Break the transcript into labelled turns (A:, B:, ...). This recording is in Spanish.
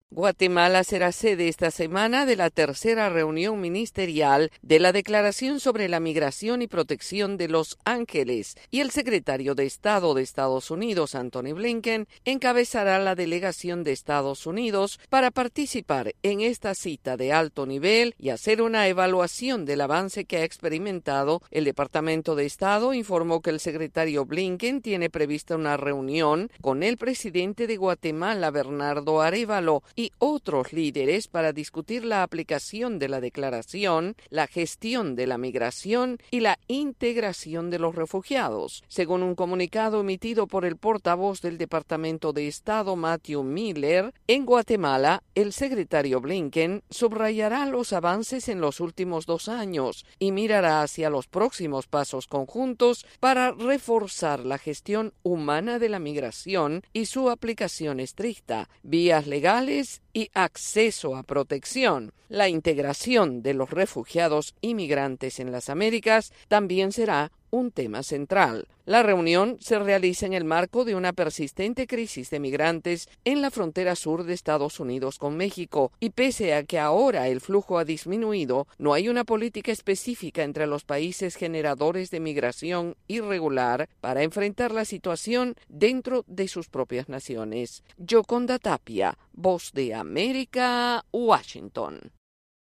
A: Guatemala será sede esta semana de la tercera reunión ministerial de la Declaración sobre la Migración y Protección de Los Ángeles, y el secretario de Estado de Estados Unidos, Antony Blinken, encabezará la delegación de Estados Unidos para participar en esta cita de alto nivel y hacer una evaluación del avance que ha experimentado. El Departamento de Estado informó que el secretario Blinken tiene prevista una reunión con el presidente de Guatemala, Bernardo Arévalo, y otros líderes para discutir la aplicación de la declaración, la gestión de la migración y la integración de los refugiados. Según un comunicado emitido por el portavoz del Departamento de Estado, Matthew Miller, en Guatemala, el secretario Blinken subrayará los avances en los últimos 2 años y mirará hacia los próximos pasos conjuntos para reforzar la gestión humana de la migración y su aplicación estricta, vías legales y acceso a protección. La integración de los refugiados y migrantes en las Américas también será un tema central. La reunión se realiza en el marco de una persistente crisis de migrantes en la frontera sur de Estados Unidos con México, y pese a que ahora el flujo ha disminuido, no hay una política específica entre los países generadores de migración irregular para enfrentar la situación dentro de sus propias naciones. Yoconda Tapia, Voz de América, Washington.